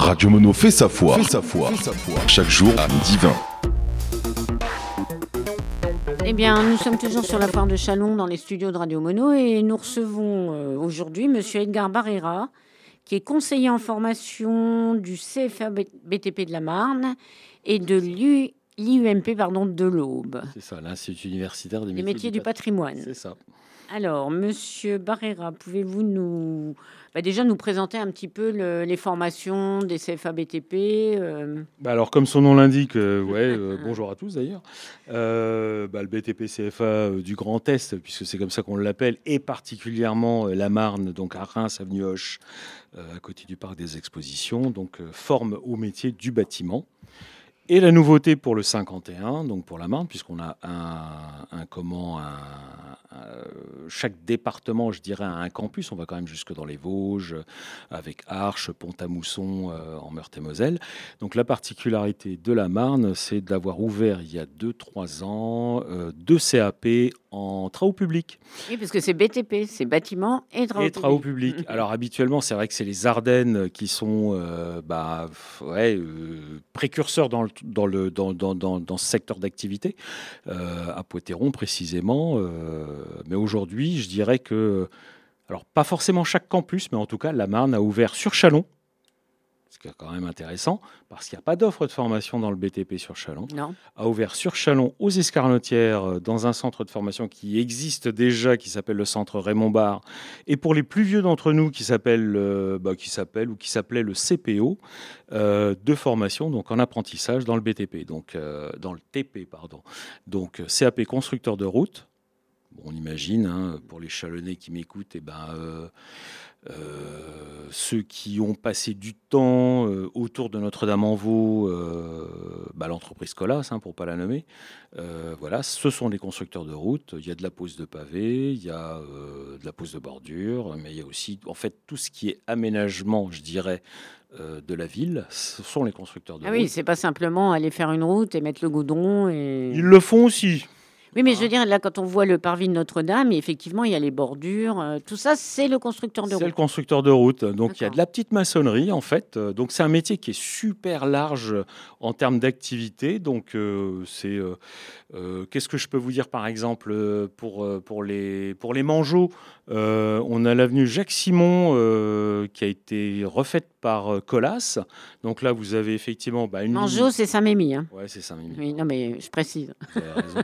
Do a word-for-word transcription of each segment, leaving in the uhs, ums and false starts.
Radio Mono fait sa foi. Fait sa foi. Chaque jour à midi vingt. Eh bien, nous sommes toujours sur la foire de Châlons dans les studios de Radio Mono et nous recevons euh, aujourd'hui Monsieur Edgar Barrera, qui est conseiller en formation du C F A B T P de la Marne et de l'U, l'I U M P pardon, de l'Aube. C'est ça, l'Institut universitaire des Les métiers, métiers du, du patrimoine. C'est ça. Alors, Monsieur Barrera, pouvez-vous nous, bah déjà nous présenter un petit peu le, les formations des C F A B T P euh... bah Alors, comme son nom l'indique, euh, ouais, euh, bonjour à tous d'ailleurs. Euh, bah, le B T P C F A euh, du Grand Est, puisque c'est comme ça qu'on l'appelle, et particulièrement euh, la Marne, donc à Reims, avenue Hoche, euh, à côté du parc des Expositions, donc euh, forme au métier du bâtiment. Et la nouveauté pour le cinquante et un, donc pour la Marne, puisqu'on a un, un comment, un, un, chaque département, je dirais, a un campus. On va quand même jusque dans les Vosges, avec Arches, Pont-à-Mousson, euh, en Meurthe-et-Moselle. Donc la particularité de la Marne, c'est d'avoir ouvert il y a deux trois ans euh, deux C A P en travaux publics. Oui, parce que c'est B T P, c'est bâtiment et travaux et publics. travaux publics. Alors habituellement, c'est vrai que c'est les Ardennes qui sont euh, bah, ouais, euh, précurseurs dans le, dans, le, dans, dans, dans, dans ce secteur d'activité, euh, à Poitéron précisément. Euh, mais aujourd'hui, je dirais que, alors pas forcément chaque campus, mais en tout cas, la Marne a ouvert sur Châlons, ce qui est quand même intéressant, parce qu'il n'y a pas d'offre de formation dans le B T P sur Châlons. Non. A ouvert sur Châlons, aux Escarnotières, dans un centre de formation qui existe déjà, qui s'appelle le centre Raymond Barre, et pour les plus vieux d'entre nous, qui s'appelle, euh, bah, qui s'appelle ou qui s'appelait le C P O, euh, de formation donc en apprentissage dans le B T P, donc euh, dans le T P, pardon. Donc C A P constructeur de route. Bon, on imagine, hein, pour les Chalonnais qui m'écoutent, et eh ben. Euh, Euh, ceux qui ont passé du temps euh, autour de Notre-Dame-en-Vaux, euh, bah, l'entreprise Colas, hein, pour ne pas la nommer, euh, voilà, ce sont des constructeurs de routes. Il y a de la pose de pavés, il y a euh, de la pose de bordure, mais il y a aussi, en fait, tout ce qui est aménagement, je dirais, euh, de la ville, ce sont les constructeurs de ah routes. Oui, c'est pas simplement aller faire une route et mettre le goudron. Et... Ils le font aussi. Oui, mais je veux dire, là, quand on voit le parvis de Notre-Dame, effectivement, il y a les bordures. Euh, tout ça, c'est le constructeur de route. C'est le constructeur de route. Donc, D'accord. il y a de la petite maçonnerie, en fait. Donc, c'est un métier qui est super large en termes d'activité. Donc, euh, c'est... Euh, euh, qu'est-ce que je peux vous dire, par exemple, pour, pour, les, pour les Mangeaux, euh, on a l'avenue Jacques-Simon euh, qui a été refaite par Colas. Donc là, vous avez effectivement bah, une Mangeot, ligne... c'est Saint-Mémy. Hein. Ouais, c'est Saint-Mémy. Oui, non, mais je précise. Vous avez raison.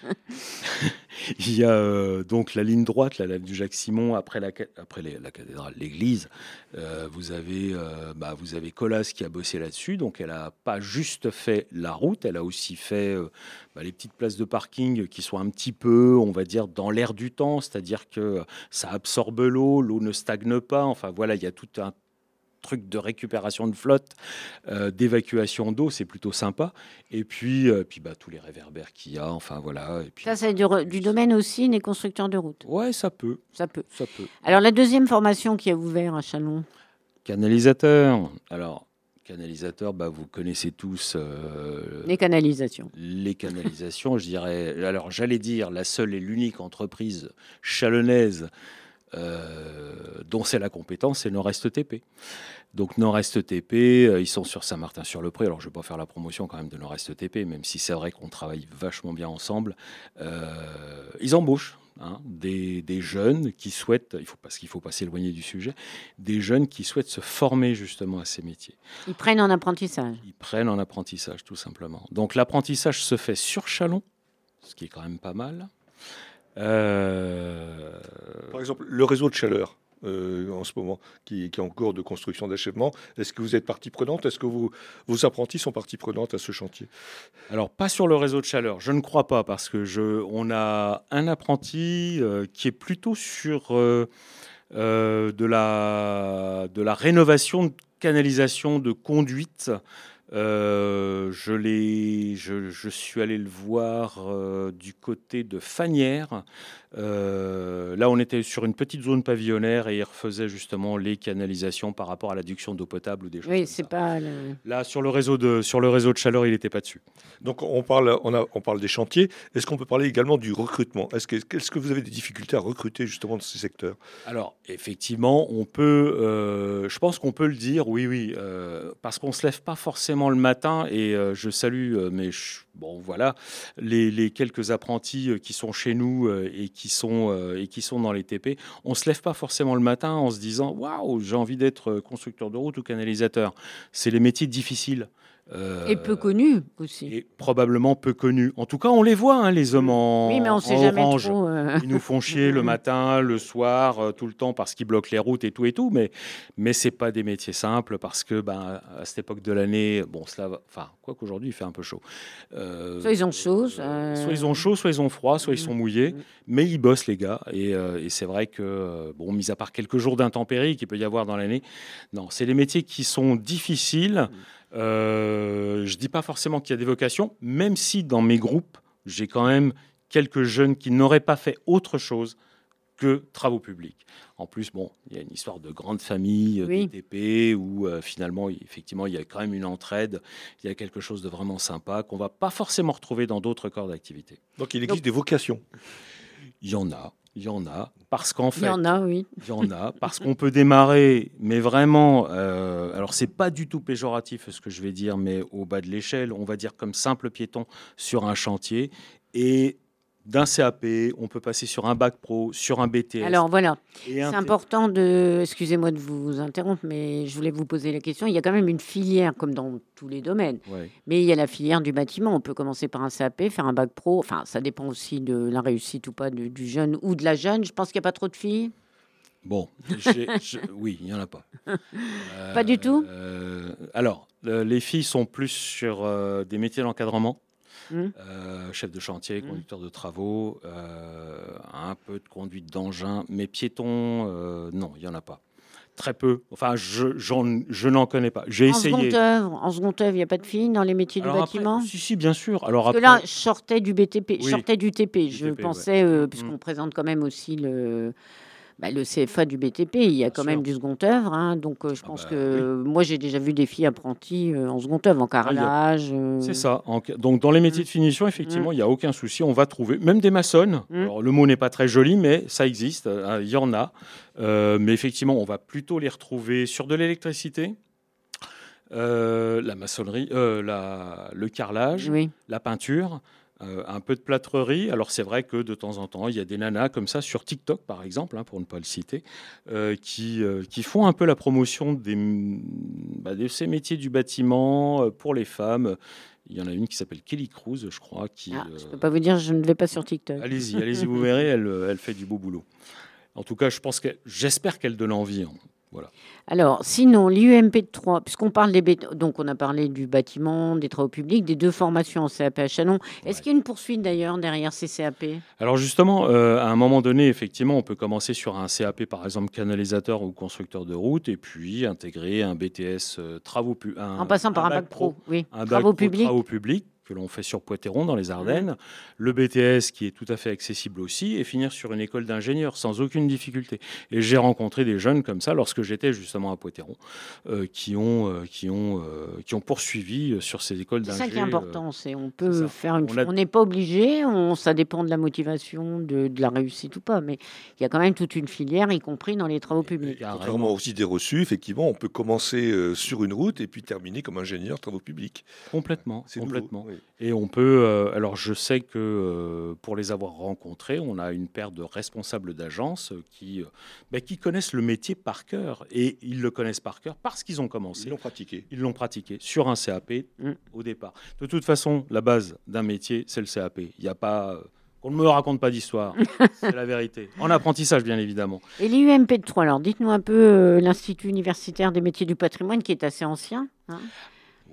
Il y a euh, donc la ligne droite, la l'avenue Jacques-Simon, après la, après les, la cathédrale, l'église. Euh, vous avez, euh, bah, vous avez Colas qui a bossé là-dessus. Donc, elle n'a pas juste fait la route, elle a aussi fait euh, bah, les petites places de parking qui sont un petit peu, on va dire, dans l'air du temps. C'est-à-dire que ça absorbe l'eau, l'eau ne stagne pas. Enfin, voilà, il y a tout un truc de récupération de flotte, euh, d'évacuation d'eau, c'est plutôt sympa. Et puis, euh, puis bah, tous les réverbères qu'il y a, enfin voilà. Et puis, ça, c'est du, du domaine aussi des constructeurs de route. Ouais, ça peut. Ça peut. Ça peut. Alors, la deuxième formation qui a ouvert à Châlons. Canalisateur. Alors, canalisateur, bah, vous connaissez tous... Euh, les canalisations. Les canalisations, je dirais... Alors, j'allais dire, la seule et l'unique entreprise chalonnaise Euh, dont c'est la compétence, c'est Nord-Est T P. Donc Nord-Est T P, euh, ils sont sur Saint-Martin-sur-le-Pré. Alors je ne vais pas faire la promotion quand même de Nord-Est T P, même si c'est vrai qu'on travaille vachement bien ensemble. Euh, ils embauchent hein, des, des jeunes qui souhaitent, il faut, parce qu'il ne faut pas s'éloigner du sujet, des jeunes qui souhaitent se former justement à ces métiers. Ils prennent en apprentissage. Ils prennent en apprentissage, tout simplement. Donc l'apprentissage se fait sur Châlons, ce qui est quand même pas mal. Euh... Par exemple, le réseau de chaleur euh, en ce moment, qui, qui est en cours de construction d'achèvement, est-ce que vous êtes partie prenante? Est-ce que vous, vos apprentis sont partie prenante à ce chantier? Alors, pas sur le réseau de chaleur, je ne crois pas, parce que je, on a un apprenti euh, qui est plutôt sur euh, euh, de, la, de la rénovation de canalisation, de conduite. Euh, je, l'ai, je, je suis allé le voir euh, du côté de Fagnières. Euh, là, on était sur une petite zone pavillonnaire et ils refaisaient justement les canalisations par rapport à l'adduction d'eau potable ou des choses Oui, comme c'est ça. pas le... Là, sur le réseau de, sur le réseau de chaleur, il n'était pas dessus. Donc on parle, on, a, on parle des chantiers. Est-ce qu'on peut parler également du recrutement ? Est-ce que, est-ce que vous avez des difficultés à recruter justement dans ces secteurs ? Alors, effectivement, on peut, euh, je pense qu'on peut le dire, oui, oui, euh, parce qu'on ne se lève pas forcément le matin, et euh, je salue, euh, mais je, bon, voilà, les, les quelques apprentis euh, qui sont chez nous euh, et, qui sont, euh, et qui sont dans les T P, on ne se lève pas forcément le matin en se disant « Waouh, j'ai envie d'être constructeur de route ou canalisateur ». C'est les métiers difficiles. Euh, et peu connus aussi. Et probablement peu connus. En tout cas, on les voit, hein, les hommes en, oui, mais on en sait jamais orange. Trop, euh... Ils nous font chier le matin, le soir, euh, tout le temps parce qu'ils bloquent les routes et tout et tout. Mais, mais ce n'est pas des métiers simples parce que ben, à cette époque de l'année, bon, cela va, enfin, quoi qu'aujourd'hui, il fait un peu chaud. Euh, soit ils ont chaud. Euh... Soit ils ont chaud, soit ils ont froid, soit ils sont mouillés. Mais ils bossent, les gars. Et, euh, et c'est vrai que, bon, mis à part quelques jours d'intempéries qu'il peut y avoir dans l'année, non, c'est des métiers qui sont difficiles. Euh, je ne dis pas forcément qu'il y a des vocations, même si dans mes groupes, j'ai quand même quelques jeunes qui n'auraient pas fait autre chose que travaux publics. En plus, bon, il y a une histoire de grande famille, oui. des T P, où euh, finalement, effectivement, il y a quand même une entraide, il y a quelque chose de vraiment sympa qu'on ne va pas forcément retrouver dans d'autres corps d'activité. Donc il existe Donc, des vocations ? Il y en a. Il y en a, parce qu'en fait... Il y en a, oui. Il y en a, parce qu'on peut démarrer, mais vraiment... Euh, alors, c'est pas du tout péjoratif ce que je vais dire, mais au bas de l'échelle, on va dire comme simple piéton sur un chantier. Et d'un C A P, on peut passer sur un bac pro, sur un B T S. Alors, voilà. C'est important de... Excusez-moi de vous interrompre, mais je voulais vous poser la question. Il y a quand même une filière, comme dans tous les domaines. Ouais. Mais il y a la filière du bâtiment. On peut commencer par un C A P, faire un bac pro. Enfin, ça dépend aussi de la réussite ou pas du, du jeune ou de la jeune. Je pense qu'il n'y a pas trop de filles. Bon, j'ai, je, oui, il n'y en a pas. Euh, pas du tout euh, Alors, euh, les filles sont plus sur euh, des métiers d'encadrement. Mmh. Euh, chef de chantier, conducteur mmh. de travaux, euh, un peu de conduite d'engin, mais piéton, euh, non, il n'y en a pas. Très peu. Enfin, je, j'en, je n'en connais pas. J'ai en essayé. Seconde œuvre, en seconde œuvre, il n'y a pas de filles dans les métiers Alors du bâtiment après, Si, si, bien sûr. Alors Parce après, que là, je sortais du B T P, oui. je sortais du T P. Du je T P, pensais, ouais. euh, puisqu'on mmh. présente quand même aussi le... Bah, le C F A du B T P, il y a Bien quand sûr. même du second œuvre, hein, donc euh, je pense ah bah, que oui. moi j'ai déjà vu des filles apprenties euh, en second œuvre, en carrelage. Ah, euh... C'est ça. En... Donc dans les métiers de finition, effectivement, il mmh. n'y a aucun souci. On va trouver même des maçonnes. Mmh. Alors, le mot n'est pas très joli, mais ça existe. Il euh, y en a. Euh, mais effectivement, on va plutôt les retrouver sur de l'électricité, euh, la maçonnerie, euh, la... le carrelage, oui. la peinture. Euh, un peu de plâtrerie. Alors, c'est vrai que de temps en temps, il y a des nanas comme ça sur TikTok, par exemple, hein, pour ne pas le citer, euh, qui, euh, qui font un peu la promotion des, bah, de ces métiers du bâtiment euh, pour les femmes. Il y en a une qui s'appelle Kelly Cruz, je crois. Qui, ah, je ne peux pas vous dire, je ne vais pas sur TikTok. Allez-y, allez-y, vous verrez, elle, elle fait du beau boulot. En tout cas, je pense qu'elle, j'espère qu'elle donne envie. Hein. Voilà. Alors, sinon, l'I U M P trois, puisqu'on parle des bâtiments, donc on a parlé du bâtiment, des travaux publics, des deux formations en C A P à Châlons. Est-ce ouais. qu'il y a une poursuite d'ailleurs derrière ces C A P ? Alors justement, euh, à un moment donné, effectivement, on peut commencer sur un C A P, par exemple, canalisateur ou constructeur de route, et puis intégrer un B T S euh, travaux publics. En passant par un, un bac, bac pro, pro, oui. Un travaux bac pro, publics. Travaux publics. Que l'on fait sur Poitéron dans les Ardennes, mmh. le B T S qui est tout à fait accessible aussi, et finir sur une école d'ingénieur sans aucune difficulté. Et j'ai rencontré des jeunes comme ça lorsque j'étais justement à Poitéron, euh, qui, ont, euh, qui, ont, euh, qui ont poursuivi sur ces écoles d'ingénieur. C'est ça qui est important, c'est on peut c'est faire une. On n'est a... pas obligé, on, ça dépend de la motivation, de, de la réussite ou pas, mais il y a quand même toute une filière, y compris dans les travaux publics. Contrairement aussi des reçus, effectivement, on peut commencer euh, sur une route et puis terminer comme ingénieur travaux publics. Complètement, c'est complètement. Nouveau, oui. Et on peut, euh, alors je sais que euh, pour les avoir rencontrés, on a une paire de responsables d'agence qui, euh, bah, qui connaissent le métier par cœur. Et ils le connaissent par cœur parce qu'ils ont commencé. Ils l'ont pratiqué. Ils l'ont pratiqué sur un C A P mmh. au départ. De toute façon, la base d'un métier, c'est le C A P. Il n'y a pas... On ne me raconte pas d'histoire, c'est la vérité. En apprentissage, bien évidemment. Et l'I U M P trois, alors dites-nous un peu euh, l'Institut universitaire des métiers du patrimoine qui est assez ancien. Hein.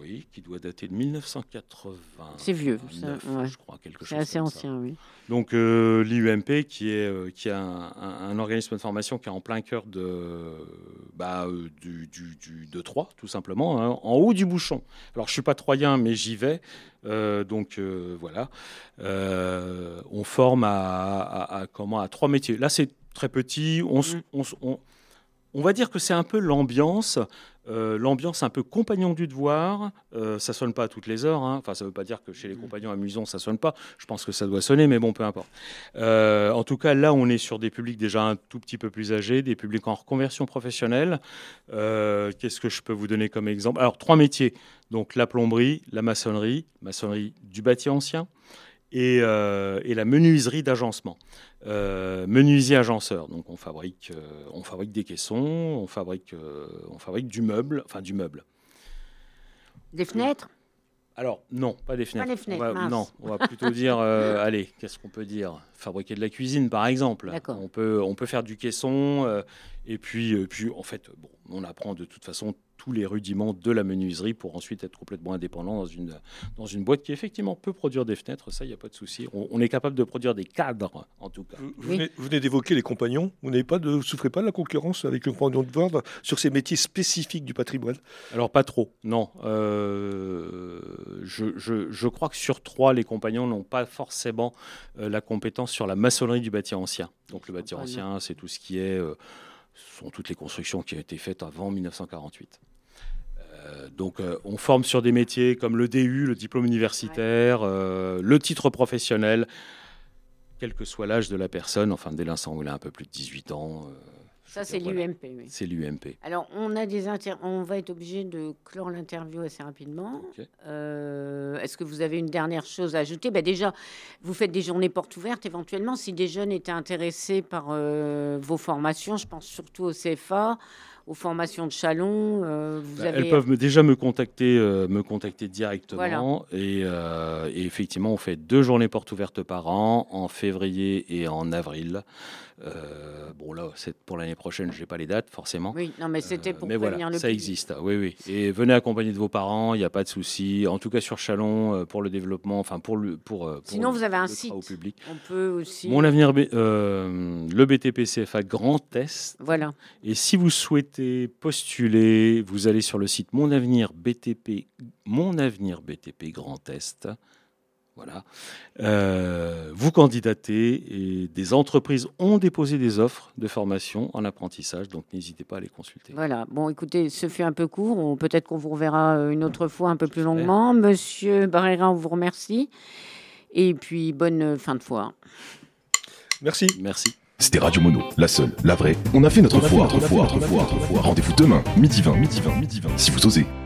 Oui, qui doit dater de mille neuf cent quatre-vingt. C'est vieux, ça, ouais. Je crois, quelque chose C'est assez comme ancien, ça. oui. Donc euh, l'I U M P, qui est, euh, qui est un, un, un organisme de formation qui est en plein cœur de, bah, euh, du, du, du, de Troyes, tout simplement, hein, en haut du bouchon. Alors je ne suis pas troyen, mais j'y vais. Euh, donc euh, voilà. Euh, on forme à, à, à, comment, à trois métiers. Là, c'est très petit. On, mm. on, on, on va dire que c'est un peu l'ambiance. Euh, l'ambiance un peu compagnon du devoir, euh, ça sonne pas à toutes les heures, hein. Enfin ça veut pas dire que chez les compagnons amusants ça sonne pas, je pense que ça doit sonner, mais bon, peu importe. Euh, en tout cas là on est sur des publics déjà un tout petit peu plus âgés, des publics en reconversion professionnelle. Euh, qu'est-ce que je peux vous donner comme exemple? Alors trois métiers, donc la plomberie, la maçonnerie, maçonnerie du bâti ancien, et, euh, et la menuiserie d'agencement. Euh, menuisier agenceur, donc on fabrique, euh, on fabrique des caissons, on fabrique, euh, on fabrique du meuble, enfin du meuble. Des fenêtres? Alors non, pas des fenêtres. Pas des fenêtres, on va, mince. Non, on va plutôt dire, euh, allez, qu'est-ce qu'on peut dire? Fabriquer de la cuisine, par exemple. D'accord. On peut, on peut faire du caisson, euh, et puis, euh, puis en fait, bon, on apprend de toute façon tous les rudiments de la menuiserie pour ensuite être complètement indépendant dans une, dans une boîte qui effectivement peut produire des fenêtres, ça il n'y a pas de souci. On, on est capable de produire des cadres en tout cas. Vous, vous, oui. venez, vous venez d'évoquer les compagnons, vous n'avez pas de, souffrez pas de la concurrence avec le compagnon de devoir sur ces métiers spécifiques du patrimoine? Alors pas trop, non. Euh, je, je, je crois que sur trois, les compagnons n'ont pas forcément euh, la compétence sur la maçonnerie du bâti ancien. Donc le bâti ancien, c'est tout ce qui est... Euh, ce sont toutes les constructions qui ont été faites avant mille neuf cent quarante-huit. Euh, donc euh, on forme sur des métiers comme le D U, le diplôme universitaire, euh, le titre professionnel, quel que soit l'âge de la personne, enfin dès l'instant où il a un peu plus de dix-huit ans. Euh, Ça, c'est voilà. l'U M P. Oui. C'est l'U M P. Alors, on, a des inter... on va être obligé de clore l'interview assez rapidement. Okay. Euh, est-ce que vous avez une dernière chose à ajouter? Ben déjà, vous faites des journées portes ouvertes éventuellement. Si des jeunes étaient intéressés par euh, vos formations, je pense surtout au C F A, aux formations de Chalon. Euh, vous bah, avez... Elles peuvent me, déjà me contacter, euh, me contacter directement. Voilà. Et, euh, et effectivement, on fait deux journées portes ouvertes par an, en février et en avril. Euh, bon, là, c'est pour l'année prochaine, je n'ai pas les dates, forcément. Oui, non, mais c'était pour euh, mais prévenir voilà, le ça public. existe, oui, oui. Et venez accompagner de vos parents, il n'y a pas de souci. En tout cas, sur Chalon, pour le développement, enfin, pour le... Pour, pour Sinon, le, vous avez un le site. Au public. On peut aussi... Mon avenir, euh, le B T P C F A Grand Est. Voilà. Et si vous souhaitez postuler, vous allez sur le site Mon Avenir B T P, Mon Avenir B T P Grand Est. Voilà. Euh, vous candidatez et des entreprises ont déposé des offres de formation en apprentissage, donc n'hésitez pas à les consulter. Voilà. Bon, écoutez, ce fut un peu court. On, peut-être qu'on vous reverra une autre fois un peu plus longuement. Monsieur Barrera, on vous remercie. Et puis, bonne fin de foire. Merci. Merci. C'était Radio Mono, la seule, la vraie. On a fait notre foire, notre foire, notre foire. Rendez-vous demain, midi vingt, midi vingt, midi vingt. Si vous osez.